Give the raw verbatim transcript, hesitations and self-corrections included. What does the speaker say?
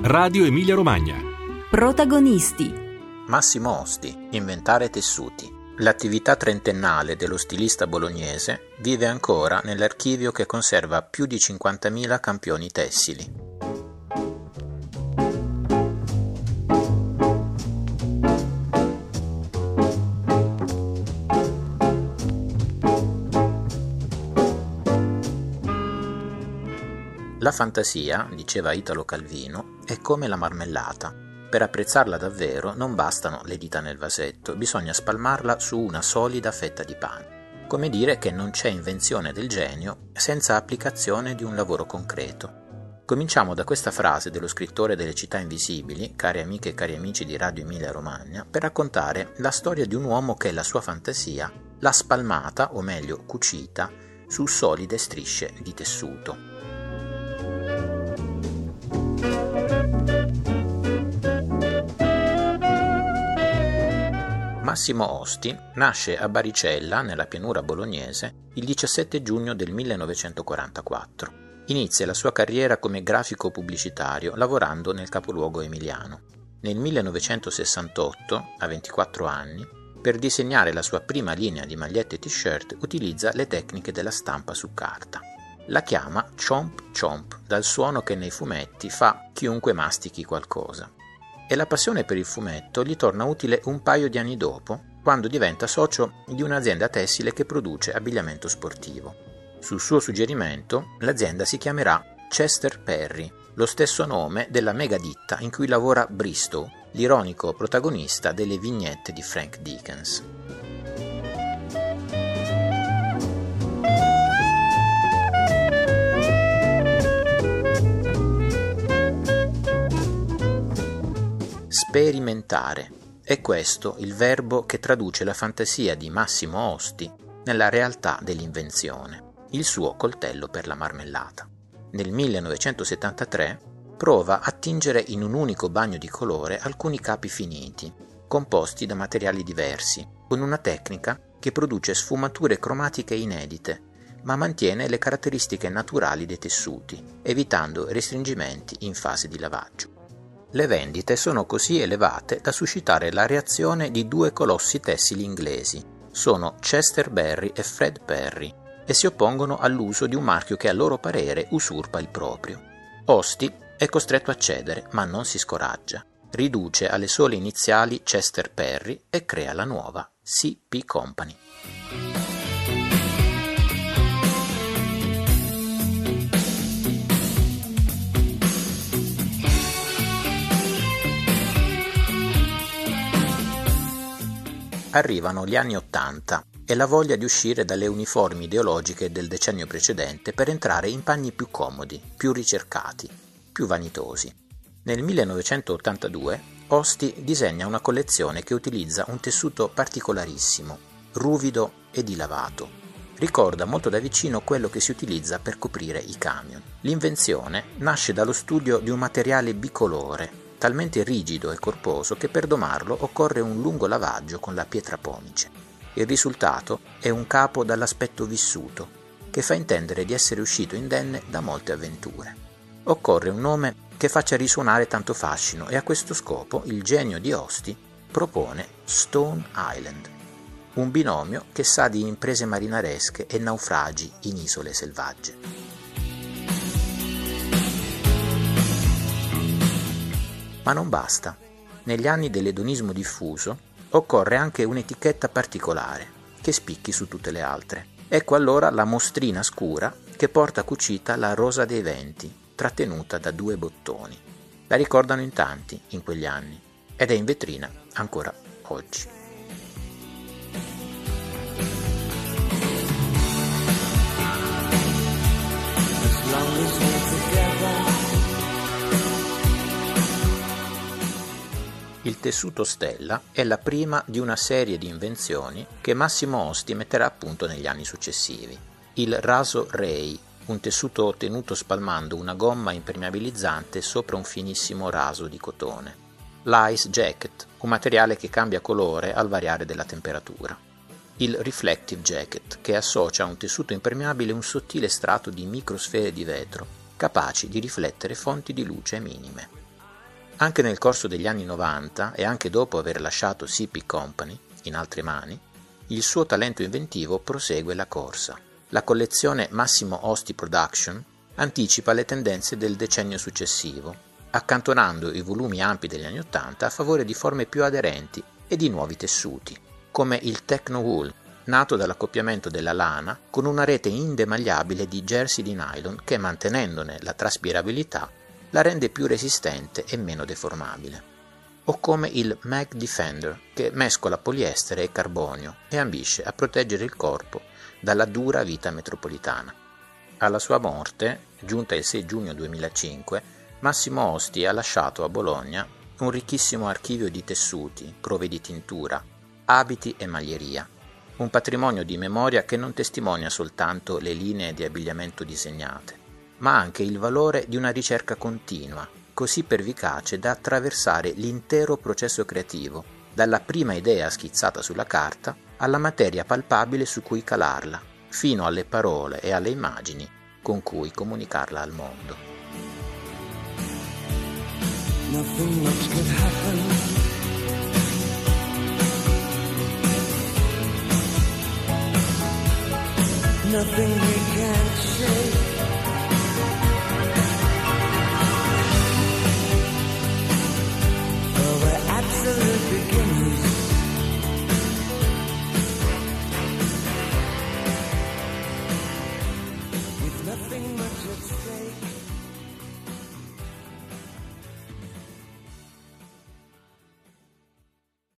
Radio Emilia Romagna. Protagonisti. Massimo Osti, inventare tessuti. L'attività trentennale dello stilista bolognese vive ancora nell'archivio che conserva più di cinquantamila campioni tessili. La fantasia, diceva Italo Calvino, è come la marmellata. Per apprezzarla davvero non bastano le dita nel vasetto, bisogna spalmarla su una solida fetta di pane. Come dire che non c'è invenzione del genio senza applicazione di un lavoro concreto. Cominciamo da questa frase dello scrittore delle Città Invisibili, cari amiche e cari amici di Radio Emilia Romagna, per raccontare la storia di un uomo che la sua fantasia l'ha spalmata, o meglio cucita, su solide strisce di tessuto. Massimo Osti nasce a Baricella, nella pianura bolognese, il diciassette giugno del millenovecentoquarantaquattro. Inizia la sua carriera come grafico pubblicitario lavorando nel capoluogo emiliano. Nel millenovecentosessantotto, a ventiquattro anni, per disegnare la sua prima linea di magliette e t-shirt utilizza le tecniche della stampa su carta. La chiama Chomp Chomp, dal suono che nei fumetti fa chiunque mastichi qualcosa. E la passione per il fumetto gli torna utile un paio di anni dopo, quando diventa socio di un'azienda tessile che produce abbigliamento sportivo. Sul suo suggerimento, l'azienda si chiamerà Chester Perry, lo stesso nome della megaditta in cui lavora Bristow, l'ironico protagonista delle vignette di Frank Dickens. Sperimentare. È questo il verbo che traduce la fantasia di Massimo Osti nella realtà dell'invenzione, il suo coltello per la marmellata. Nel millenovecentosettantatré prova a tingere in un unico bagno di colore alcuni capi finiti, composti da materiali diversi, con una tecnica che produce sfumature cromatiche inedite, ma mantiene le caratteristiche naturali dei tessuti, evitando restringimenti in fase di lavaggio. Le vendite sono così elevate da suscitare la reazione di due colossi tessili inglesi. Sono Chester Berry e Fred Perry e si oppongono all'uso di un marchio che a loro parere usurpa il proprio. Osti è costretto a cedere, ma non si scoraggia. Riduce alle sole iniziali Chester Perry e crea la nuova C P Company. Arrivano gli anni Ottanta e la voglia di uscire dalle uniformi ideologiche del decennio precedente per entrare in panni più comodi, più ricercati, più vanitosi. Nel millenovecentottantadue Osti disegna una collezione che utilizza un tessuto particolarissimo, ruvido e dilavato. Ricorda molto da vicino quello che si utilizza per coprire i camion. L'invenzione nasce dallo studio di un materiale bicolore, talmente rigido e corposo che per domarlo occorre un lungo lavaggio con la pietra pomice. Il risultato è un capo dall'aspetto vissuto, che fa intendere di essere uscito indenne da molte avventure. Occorre un nome che faccia risuonare tanto fascino e a questo scopo il genio di Osti propone Stone Island, un binomio che sa di imprese marinaresche e naufragi in isole selvagge. Ma non basta. Negli anni dell'edonismo diffuso occorre anche un'etichetta particolare che spicchi su tutte le altre. Ecco allora la mostrina scura che porta cucita la rosa dei venti, trattenuta da due bottoni. La ricordano in tanti in quegli anni ed è in vetrina ancora oggi. Il tessuto stella è la prima di una serie di invenzioni che Massimo Osti metterà a punto negli anni successivi. Il raso Ray, un tessuto ottenuto spalmando una gomma impermeabilizzante sopra un finissimo raso di cotone. L'ice jacket, un materiale che cambia colore al variare della temperatura. Il reflective jacket, che associa a un tessuto impermeabile un sottile strato di microsfere di vetro, capaci di riflettere fonti di luce minime. Anche nel corso degli anni novanta e anche dopo aver lasciato C P Company in altre mani, il suo talento inventivo prosegue la corsa. La collezione Massimo Osti Production anticipa le tendenze del decennio successivo, accantonando i volumi ampi degli anni Ottanta a favore di forme più aderenti e di nuovi tessuti, come il Techno Wool, nato dall'accoppiamento della lana con una rete indemagliabile di jersey di nylon che, mantenendone la traspirabilità, la rende più resistente e meno deformabile. O come il Mag Defender, che mescola poliestere e carbonio e ambisce a proteggere il corpo dalla dura vita metropolitana. Alla sua morte, giunta il sei giugno duemilacinque, Massimo Osti ha lasciato a Bologna un ricchissimo archivio di tessuti, prove di tintura, abiti e maglieria, un patrimonio di memoria che non testimonia soltanto le linee di abbigliamento disegnate, ma anche il valore di una ricerca continua, così pervicace da attraversare l'intero processo creativo, dalla prima idea schizzata sulla carta alla materia palpabile su cui calarla, fino alle parole e alle immagini con cui comunicarla al mondo. Nothing much could happen. Nothing we can't say.